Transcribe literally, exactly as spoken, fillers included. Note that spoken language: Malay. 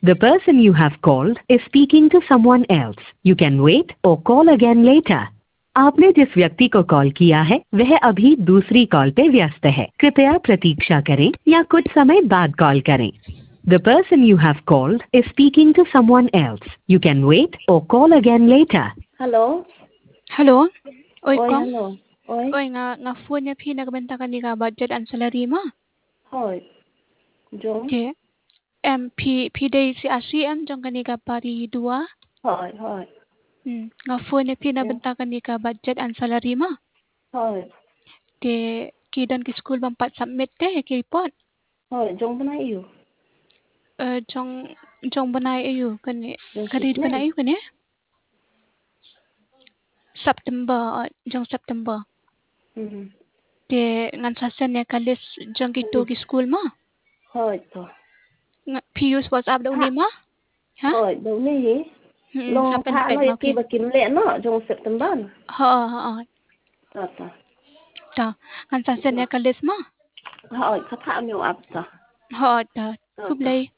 The person you have called is speaking to someone else. You can wait or call again later. आपने जिस व्यक्ति को कॉल किया है वह अभी दूसरी कॉल पे व्यस्त है। कृपया प्रतीक्षा करें या कुछ समय बाद कॉल करें। The person you have called is speaking to someone else. You can wait or call again later. Hello. Hello. Oi, Oi, Kong. hello. Oi. Oi, nga nga phone niya phi nagbenta ka ni ka budget and salary mo. Hoi. Jong. Okay. Em phi phi day si asi em jong ka ni ka pari dua. Hoi, hoi. Hmm. Nga phone niya phi nagbenta ka ni ka budget and salary mo. Hoi. Ke kidan ki school bang pat submit te ki report. Hoi, jong benai you. Uh, jong jong banai ayu kani Jong kadi submit. banai ayu kani. September uh, jong September. Mhm. Ke ngan sasen niya ka list jong ki to ki school mo. Hoi to. Nga pius WhatsApp daw ni mo. Ha? Hoi, đâu ni hi? Hmm. Long Sampai tha pet lo mo yaki ki. bakim le no jong September. Ha ha. Ta ta. Ta ngan sasen niya ka list mo. Hoi, kha tha mi ap ta. Ha ta. Ta Kublay.